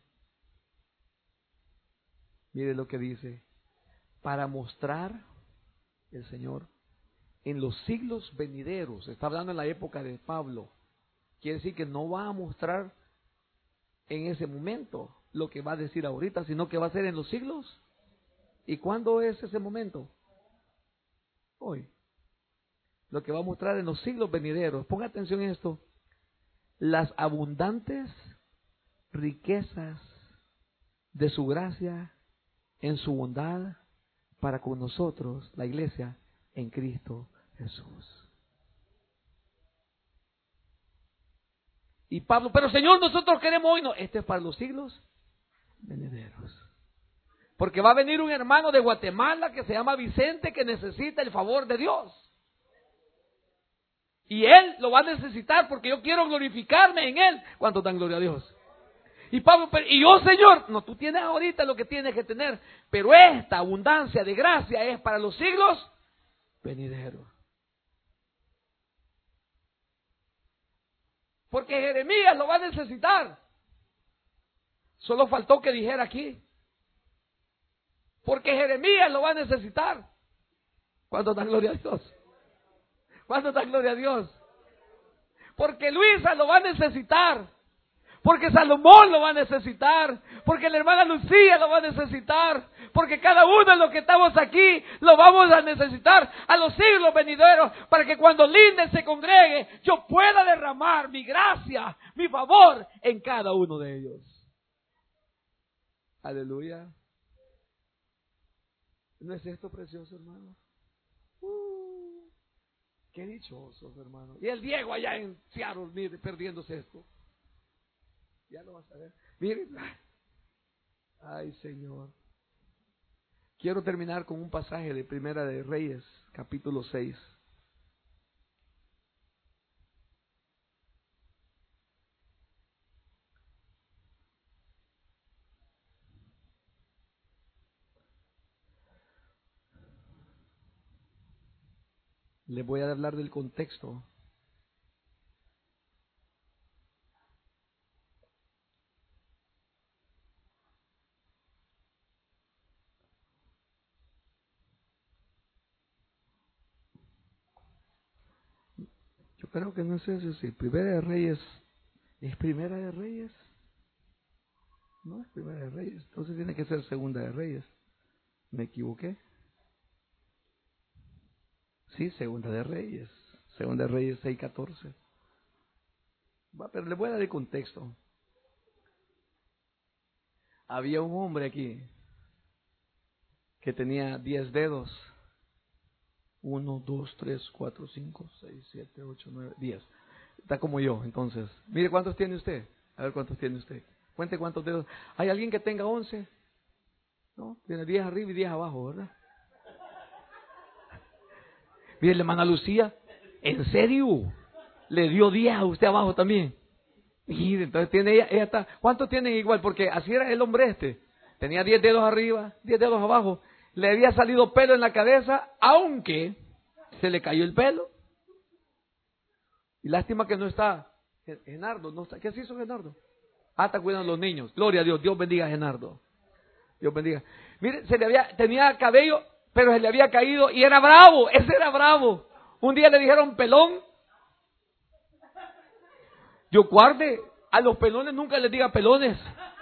Mire lo que dice. Para mostrar el Señor en los siglos venideros. Está hablando en la época de Pablo. Quiere decir que no va a mostrar en ese momento lo que va a decir ahorita, sino que va a ser en los siglos. ¿Y cuándo es ese momento? Hoy. Lo que va a mostrar en los siglos venideros. Ponga atención en esto. Las abundantes riquezas de su gracia en su bondad para con nosotros, la iglesia, en Cristo Jesús. Y Pablo, pero Señor, nosotros queremos hoy. No, este es para los siglos venideros. Porque va a venir un hermano de Guatemala que se llama Vicente, que necesita el favor de Dios. Y él lo va a necesitar porque yo quiero glorificarme en él. ¿Cuánto dan gloria a Dios? Y Pablo, pero, y yo, Señor, no, tú tienes ahorita lo que tienes que tener, pero esta abundancia de gracia es para los siglos venideros. Porque Jeremías lo va a necesitar. Solo faltó que dijera aquí. Porque Jeremías lo va a necesitar. ¿Cuánto da gloria a Dios? ¿Cuánto da gloria a Dios? Porque Luisa lo va a necesitar. Porque Salomón lo va a necesitar. Porque la hermana Lucía lo va a necesitar. Porque cada uno de los que estamos aquí lo vamos a necesitar a los siglos venideros. Para que cuando Linden se congregue, yo pueda derramar mi gracia, mi favor en cada uno de ellos. Aleluya. ¿No es esto precioso, hermano? Uh, qué dichosos, hermano. Y el Diego allá en Seattle, mire, perdiéndose esto. Ya lo vas a ver. Miren. Ay, Señor. Quiero terminar con un pasaje de Primera de Reyes, capítulo seis. Les voy a hablar del contexto. Yo creo que no es eso, sí. Primera de Reyes. ¿Es Primera de Reyes? No es Primera de Reyes. Entonces tiene que ser Segunda de Reyes. ¿Me equivoqué? Sí, Segunda de Reyes. Segunda de Reyes seis catorce. Va, pero le voy a dar el contexto. Había un hombre aquí que tenía diez dedos. Uno, dos, tres, cuatro, cinco, seis, siete, ocho, nueve, diez. Está como yo, entonces. Mire cuántos tiene usted. A ver cuántos tiene usted. Cuente cuántos dedos. ¿Hay alguien que tenga once? No, tiene diez arriba y diez abajo, ¿verdad? Mire, la hermana Lucía, ¿en serio? Le dio diez a usted abajo también. Mire, entonces tiene ella, ella está. ¿Cuántos tienen igual? Porque así era el hombre este. Tenía diez dedos arriba, diez dedos abajo. Le había salido pelo en la cabeza, aunque se le cayó el pelo. Y lástima que no está Genardo. No está. ¿Qué se hizo Genardo? Ah, está cuidando a los niños. Gloria a Dios. Dios bendiga a Genardo. Dios bendiga. Mire, se le había, tenía cabello, pero se le había caído y era bravo. Ese era bravo. Un día le dijeron pelón. Yo guarde, a los pelones nunca les diga pelones.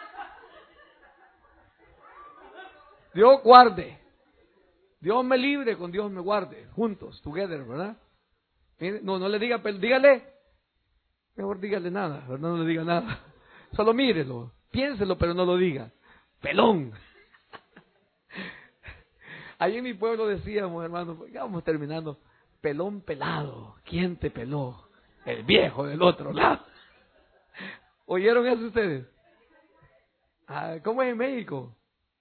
Dios guarde. Dios me libre, con Dios me guarde. Juntos, together, ¿verdad? Mire, no, no le diga pelón, dígale. Mejor dígale nada, ¿verdad? No le diga nada. Solo mírelo, piénselo, pero no lo diga. Pelón. Ahí en mi pueblo decíamos, hermano, ya vamos terminando. Pelón pelado. ¿Quién te peló? El viejo del otro lado. ¿Oyeron eso ustedes? Ah, ¿cómo es en México?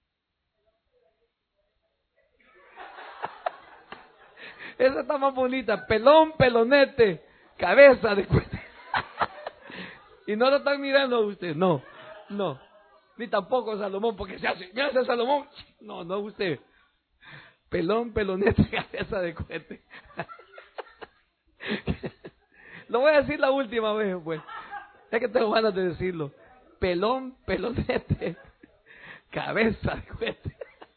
Esa está más bonita. Pelón, pelonete, cabeza de cuete. Y no lo están mirando usted. No, no. Ni tampoco Salomón, porque se hace. ¿Me hace Salomón? No, no usted. Pelón, pelonete, cabeza de cuete. Lo voy a decir la última vez, pues. Es que tengo ganas de decirlo. Pelón, pelonete, cabeza de cuete.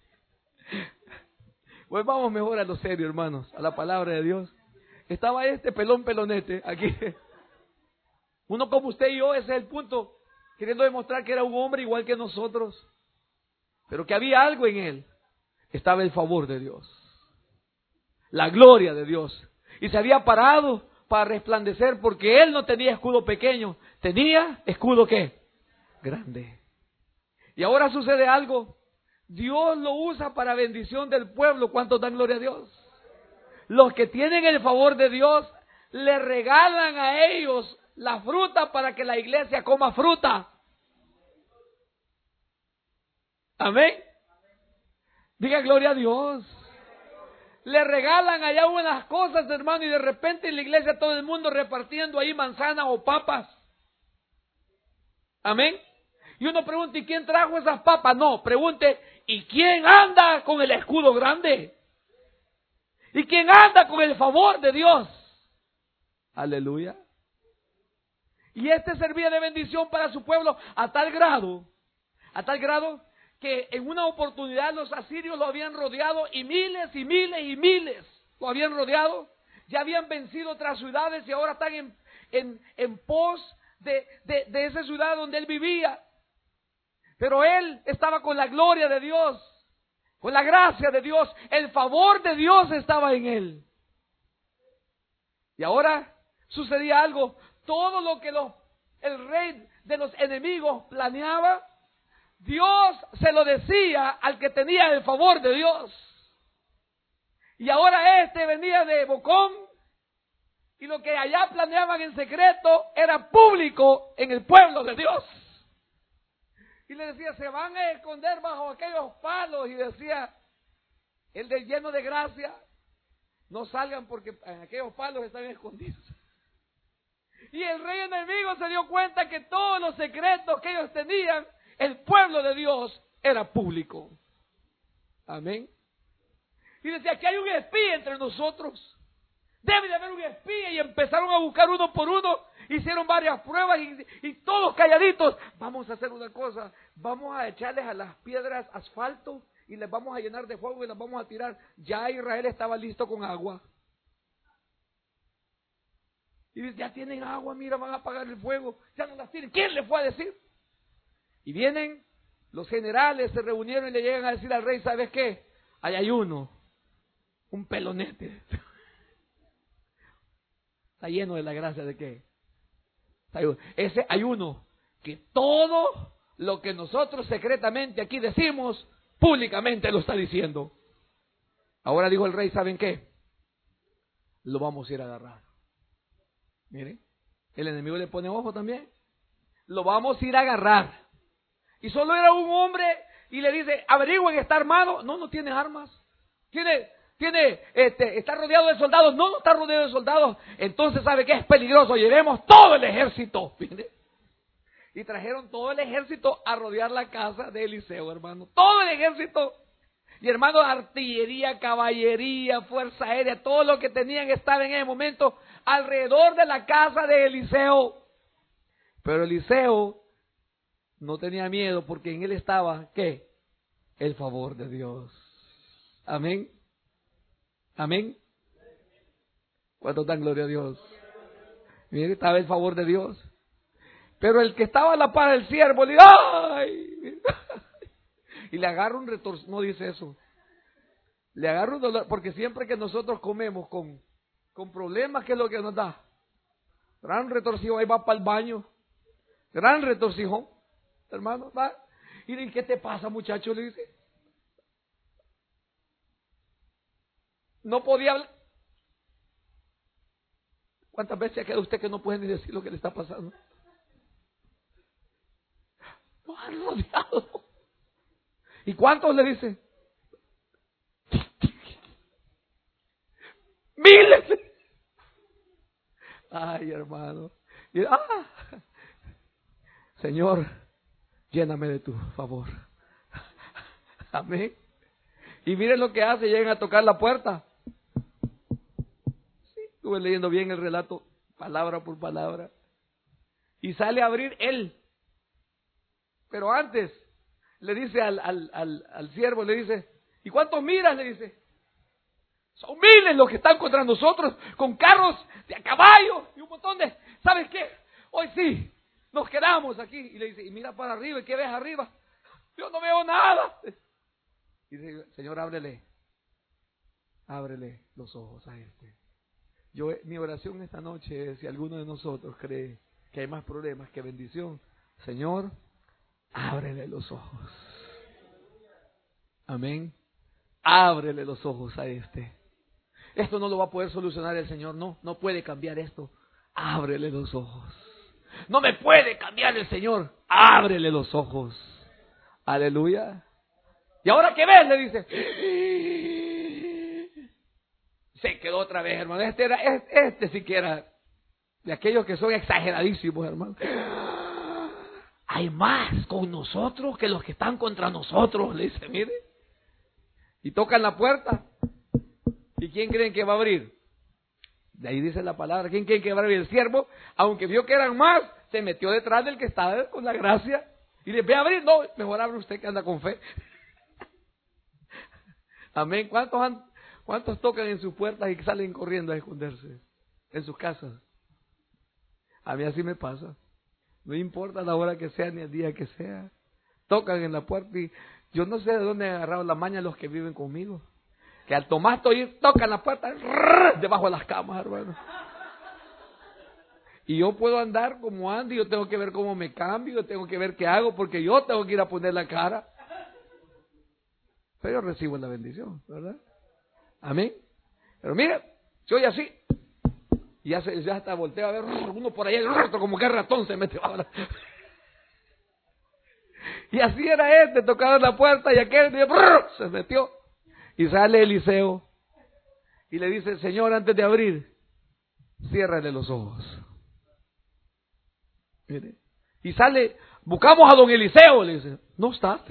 Pues vamos mejor a lo serio, hermanos, a la palabra de Dios. Estaba este pelón, pelonete, aquí. Uno como usted y yo, ese es el punto, queriendo demostrar que era un hombre igual que nosotros, pero que había algo en él. Estaba el favor de Dios, la gloria de Dios, y se había parado para resplandecer, porque él no tenía escudo pequeño, tenía escudo ¿qué? Grande. Y ahora sucede algo. Dios lo usa para bendición del pueblo. ¿Cuántos dan gloria a Dios? Los que tienen el favor de Dios le regalan a ellos la fruta para que la iglesia coma fruta. Amén. Diga gloria a Dios. Le regalan allá unas cosas, hermano, y de repente en la iglesia todo el mundo repartiendo ahí manzanas o papas. Amén. Y uno pregunta, ¿y quién trajo esas papas? No, pregunte, ¿y quién anda con el escudo grande? ¿Y quién anda con el favor de Dios? Aleluya. Y este servía de bendición para su pueblo a tal grado, a tal grado que en una oportunidad los asirios lo habían rodeado y miles y miles y miles lo habían rodeado. Ya habían vencido otras ciudades y ahora están en, en, en pos de, de, de esa ciudad donde él vivía. Pero él estaba con la gloria de Dios, con la gracia de Dios, el favor de Dios estaba en él. Y ahora sucedía algo, todo lo que los, el rey de los enemigos planeaba, Dios se lo decía al que tenía el favor de Dios. Y ahora este venía de Bocón, y lo que allá planeaban en secreto era público en el pueblo de Dios. Y le decía, se van a esconder bajo aquellos palos. Y decía, el de lleno de gracia, no salgan porque en aquellos palos están escondidos. Y el rey enemigo se dio cuenta que todos los secretos que ellos tenían, el pueblo de Dios era público. Amén. Y decía, aquí hay un espía entre nosotros. Debe de haber un espía. Y empezaron a buscar uno por uno. Hicieron varias pruebas y, y todos calladitos. Vamos a hacer una cosa. Vamos a echarles a las piedras asfalto y les vamos a llenar de fuego y las vamos a tirar. Ya Israel estaba listo con agua. Y dice, ya tienen agua, mira, van a apagar el fuego. Ya no las tienen. ¿Quién les fue a decir? Y vienen los generales, se reunieron y le llegan a decir al rey, ¿sabes qué? Ahí hay uno, un pelonete. Está lleno de la gracia de qué. Ese hay uno que todo lo que nosotros secretamente aquí decimos, públicamente lo está diciendo. Ahora dijo el rey, ¿saben qué? Lo vamos a ir a agarrar. Miren, el enemigo le pone ojo también. Lo vamos a ir a agarrar. Y solo era un hombre y le dice, averigüen, ¿está armado? No, no tiene armas. Tiene, tiene, este, está rodeado de soldados. No, no está rodeado de soldados. Entonces, ¿sabe qué? Es peligroso. Llevemos todo el ejército. ¿Miren? Y trajeron todo el ejército a rodear la casa de Eliseo, hermano. Todo el ejército. Y hermano, artillería, caballería, fuerza aérea, todo lo que tenían estaba en ese momento alrededor de la casa de Eliseo. Pero Eliseo no tenía miedo porque en él estaba, ¿qué? El favor de Dios. Amén. Amén. ¿Cuánto dan gloria a Dios? Mire, estaba el favor de Dios. Pero el que estaba a la par del siervo le dice, ¡ay! Y le agarra un retorcido, no dice eso. Le agarra un dolor, porque siempre que nosotros comemos con, con problemas, ¿qué es lo que nos da? Gran retorcijo, ahí va para el baño. Gran retorcijón, hermano, va. Y dice, ¿qué te pasa, muchacho? Le dice. No podía hablar. ¿Cuántas veces ha quedado usted que no puede ni decir lo que le está pasando? Lo han rodeado. ¿Y cuántos le dicen? Miles. Ay, hermano. Y, ah, Señor, lléname de tu favor. Amén. Y miren lo que hace, llegan a tocar la puerta. Sí, estuve leyendo bien el relato, palabra por palabra. Y sale a abrir él. Pero antes le dice al, al, al, al siervo, le dice, ¿y cuántos miras? Le dice, son miles los que están contra nosotros, con carros de a caballo y un montón de, ¿sabes qué? Hoy sí, nos quedamos aquí. Y le dice, y mira para arriba, ¿y qué ves arriba? Yo no veo nada. Y dice, Señor, ábrele, ábrele los ojos a este. Yo, mi oración esta noche es, si alguno de nosotros cree que hay más problemas que bendición, Señor, ábrele los ojos. Amén. Ábrele los ojos a este. Esto no lo va a poder solucionar el Señor, no, no puede cambiar esto. Ábrele los ojos. No me puede cambiar el Señor. Ábrele los ojos. Aleluya. ¿Y ahora qué ves? Le dice. Se quedó otra vez, hermano. Este era, este, este siquiera, de aquellos que son exageradísimos, hermano. Hay más con nosotros que los que están contra nosotros, le dice, mire. Y tocan la puerta. ¿Y quién creen que va a abrir? De ahí dice la palabra. ¿Quién creen que va a abrir? El siervo, aunque vio que eran más, se metió detrás del que estaba con la gracia. Y le ve a abrir. No, mejor abre usted que anda con fe. Amén. ¿Cuántos, han, ¿Cuántos tocan en sus puertas y salen corriendo a esconderse? En sus casas. A mí así me pasa. No importa la hora que sea ni el día que sea. Tocan en la puerta y yo no sé de dónde han agarrado la maña los que viven conmigo. Que al tomar ir tocan la puerta debajo de las camas, hermano. Y yo puedo andar como ando y yo tengo que ver cómo me cambio, yo tengo que ver qué hago porque yo tengo que ir a poner la cara. Pero yo recibo la bendición, ¿verdad? Amén. Pero mira, yo ya así. Y ya, se, ya hasta volteo a ver uno por ahí, el otro como que ratón se mete ahora. Y así era este, tocaba la puerta y aquel se metió. Y sale Eliseo y le dice, Señor, antes de abrir, ciérrale los ojos. Mire. Y sale, buscamos a don Eliseo, le dice, no está.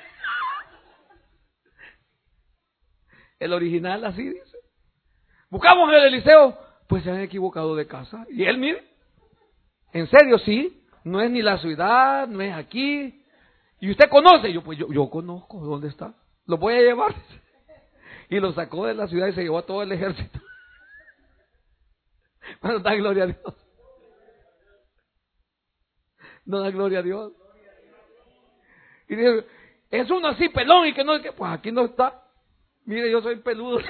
El original así dice. Buscamos al Eliseo, pues se han equivocado de casa. Y él, mire, en serio, sí, no es ni la ciudad, no es aquí. Y usted conoce, yo pues yo, yo conozco, ¿dónde está? Lo voy a llevar. Y lo sacó de la ciudad y se llevó a todo el ejército. Bueno, da gloria a Dios. No da gloria a Dios. Y dice, es uno así pelón y que no, que pues aquí no está. Mire, yo soy peludo.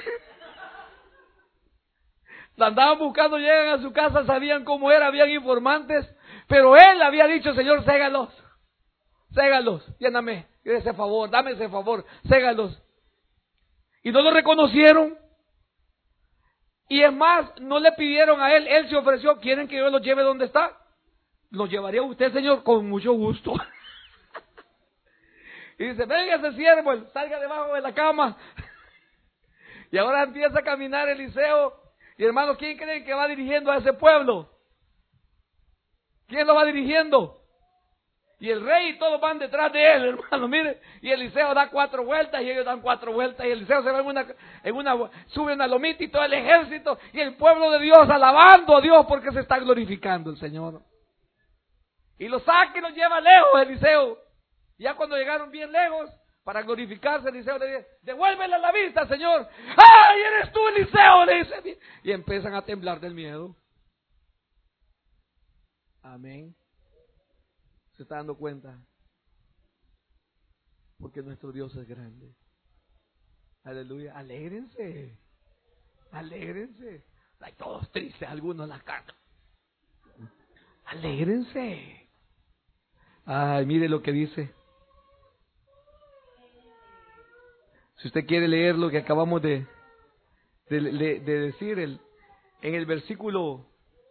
La andaban buscando, llegan a su casa, sabían cómo era, habían informantes, pero él había dicho, Señor, ségalos, ségalos, lléname, ese favor, dame ese favor, ségalos. Y no lo reconocieron. Y es más, no le pidieron a él, él se ofreció, ¿quieren que yo los lleve donde está? Los llevaría a usted, Señor, con mucho gusto. Y dice, venga ese siervo, salga debajo de la cama. Y ahora empieza a caminar Eliseo. Y hermanos, ¿quién creen que va dirigiendo a ese pueblo? ¿Quién lo va dirigiendo? Y el rey y todos van detrás de él, hermano, mire. Y Eliseo da cuatro vueltas y ellos dan cuatro vueltas. Y Eliseo se va en una, en una, sube una lomita y todo el ejército. Y el pueblo de Dios alabando a Dios porque se está glorificando el Señor. Y lo saca y lo lleva lejos Eliseo. Ya cuando llegaron bien lejos, para glorificarse, Eliseo le dice, devuélvele la vista, Señor. ¡Ay, eres tú, Eliseo! Le dice. Y empiezan a temblar del miedo. Amén. ¿Se está dando cuenta? Porque nuestro Dios es grande. Aleluya. Alégrense. Alégrense. Hay todos tristes, algunos en las cartas. Alégrense. Ay, mire lo que dice. Si usted quiere leer lo que acabamos de, de, de, de decir, el, en el versículo,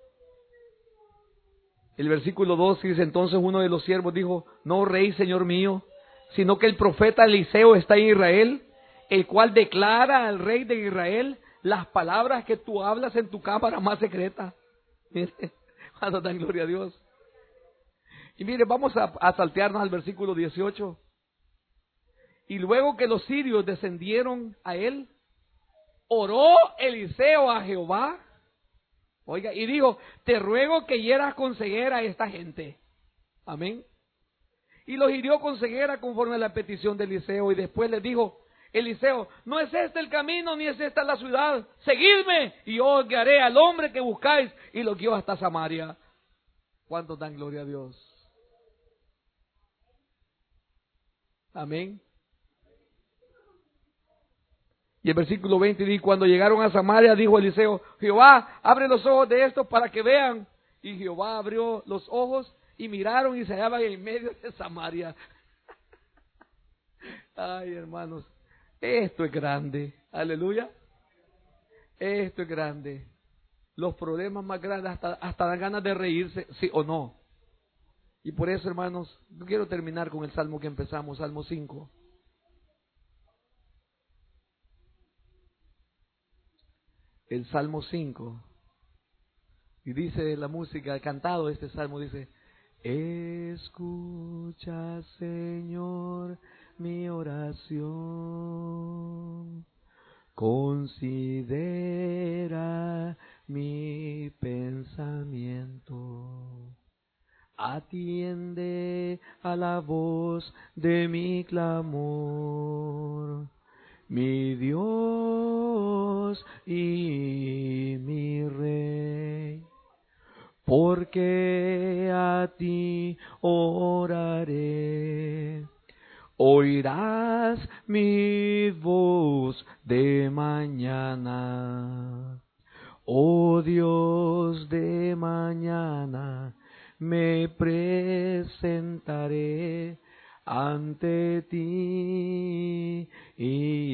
el versículo dos dice, entonces uno de los siervos dijo, no, rey, señor mío, sino que el profeta Eliseo está en Israel, el cual declara al rey de Israel las palabras que tú hablas en tu cámara más secreta. Mire, cuando dan gloria a Dios. Y mire, vamos a, a saltearnos al versículo dieciocho. Y luego que los sirios descendieron a él, oró Eliseo a Jehová. Oiga, y dijo, te ruego que hieras con ceguera a esta gente. Amén. Y los hirió con ceguera conforme a la petición de Eliseo. Y después les dijo, Eliseo, no es este el camino, ni es esta la ciudad. Seguidme, y yo os guiaré al hombre que buscáis. Y lo guió hasta Samaria. ¿Cuántos dan gloria a Dios? Amén. Y el versículo veinte dice, cuando llegaron a Samaria, dijo Eliseo, Jehová, abre los ojos de estos para que vean. Y Jehová abrió los ojos y miraron y se hallaban en medio de Samaria. Ay, hermanos, esto es grande. Aleluya. Esto es grande. Los problemas más grandes hasta, hasta dan ganas de reírse, sí o no. Y por eso, hermanos, yo quiero terminar con el salmo que empezamos, Salmo cinco. El Salmo cinco. Y dice la música, cantado este salmo, dice: escucha, Señor, mi oración, considera mi pensamiento, atiende a la voz de mi clamor, mi Dios y mi Rey. Porque a ti oraré, oirás mi voz de mañana. Oh Dios, de mañana me presentaré ante ti y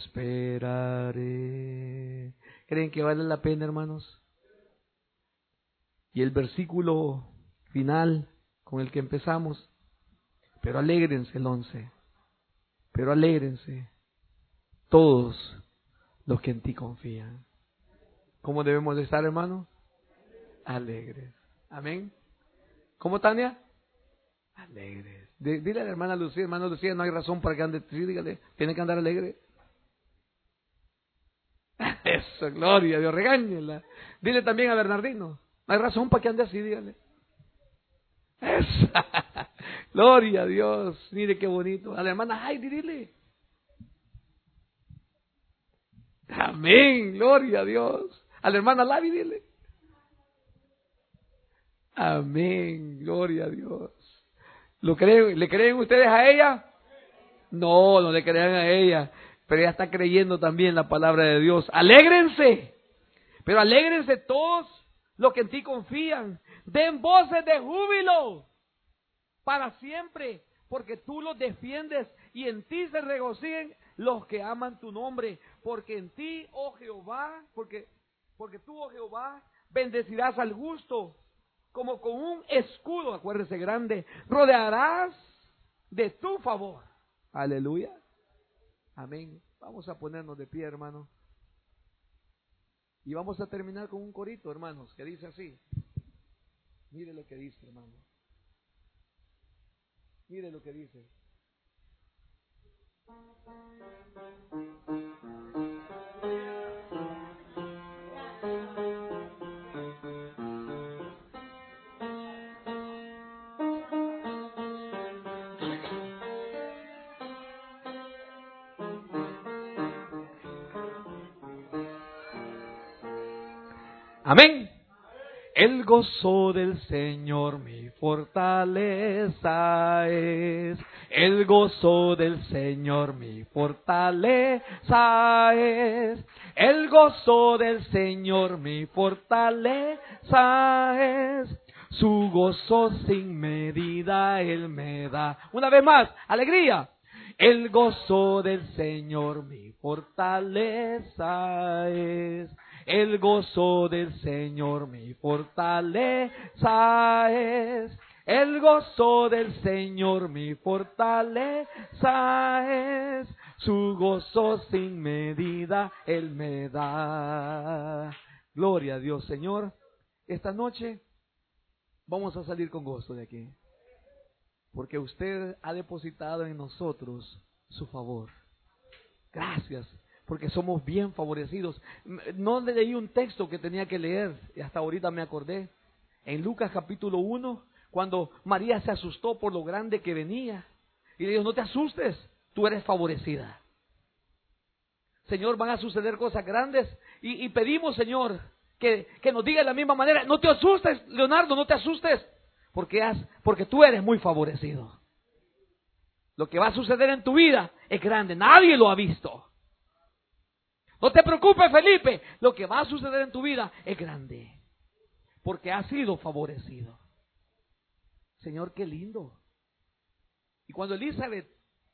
esperaré. ¿Creen que vale la pena, hermanos? Y el versículo final con el que empezamos: pero alégrense, el once, pero alégrense todos los que en ti confían. ¿Cómo debemos de estar, hermano? Alegres. Amén. ¿Cómo, Tania? Alegres. D- dile a la hermana Lucía, hermana Lucía, no hay razón para que ande triste, dígale, tiene que andar alegre. Eso, gloria a Dios, regáñela. Dile también a Bernardino, no hay razón para que ande así, dígale. Eso. Gloria a Dios, mire qué bonito. A la hermana Heidi, dile. Amén, gloria a Dios. A la hermana Lavi, dile. Amén, gloria a Dios. ¿Lo creen, ¿Le creen ustedes a ella? No, no le crean a ella, pero ella está creyendo también la palabra de Dios. Alégrense, pero alégrense todos los que en ti confían. Den voces de júbilo para siempre, porque tú los defiendes y en ti se regocijen los que aman tu nombre. Porque en ti, oh Jehová, porque, porque tú, oh Jehová, bendecirás al justo, como con un escudo, acuérdese grande, rodearás de tu favor. Aleluya. Amén. Vamos a ponernos de pie, hermano. Y vamos a terminar con un corito, hermanos, que dice así. Mire lo que dice, hermano. Mire lo que dice. Amén. El gozo del Señor mi fortaleza es. El gozo del Señor mi fortaleza es. El gozo del Señor mi fortaleza es. Su gozo sin medida Él me da. Una vez más, alegría. El gozo del Señor mi fortaleza es. El gozo del Señor mi fortaleza es. El gozo del Señor mi fortaleza es. Su gozo sin medida Él me da. Gloria a Dios, Señor. Esta noche vamos a salir con gozo de aquí, porque usted ha depositado en nosotros su favor. Gracias, porque somos bien favorecidos. No leí un texto que tenía que leer, y hasta ahorita me acordé. En Lucas capítulo uno, cuando María se asustó por lo grande que venía, y le dijo: no te asustes, tú eres favorecida. Señor, van a suceder cosas grandes, y, y pedimos, Señor, que, que nos diga de la misma manera: no te asustes, Leonardo, no te asustes, porque, has, porque tú eres muy favorecido. Lo que va a suceder en tu vida es grande, nadie lo ha visto. No te preocupes, Felipe, lo que va a suceder en tu vida es grande, porque has sido favorecido. Señor, qué lindo. Y cuando Elizabeth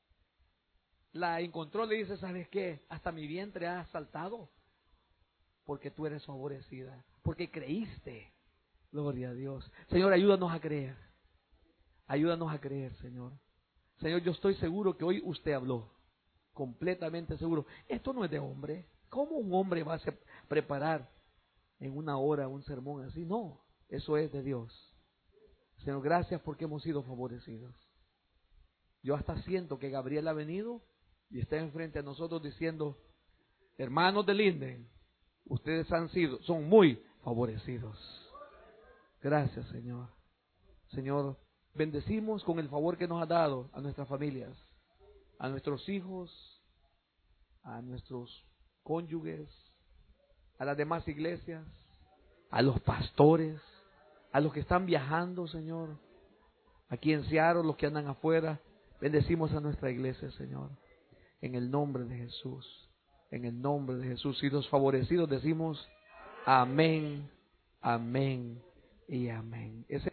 la encontró, le dice: ¿sabes qué? Hasta mi vientre ha saltado, porque tú eres favorecida, porque creíste. Gloria a Dios. Señor, ayúdanos a creer. Ayúdanos a creer, Señor. Señor, yo estoy seguro que hoy usted habló. Completamente seguro. Esto no es de hombre. ¿Cómo un hombre va a preparar en una hora un sermón así? No, eso es de Dios. Señor, gracias porque hemos sido favorecidos. Yo hasta siento que Gabriel ha venido y está enfrente a nosotros diciendo: hermanos de Linden, ustedes han sido, son muy favorecidos. Gracias, Señor. Señor, bendecimos con el favor que nos ha dado a nuestras familias, a nuestros hijos, a nuestros cónyuges, a las demás iglesias, a los pastores, a los que están viajando, Señor, aquí en Seattle, los que andan afuera. Bendecimos a nuestra iglesia, Señor, en el nombre de Jesús, en el nombre de Jesús. Y los favorecidos decimos amén, amén y amén. Ese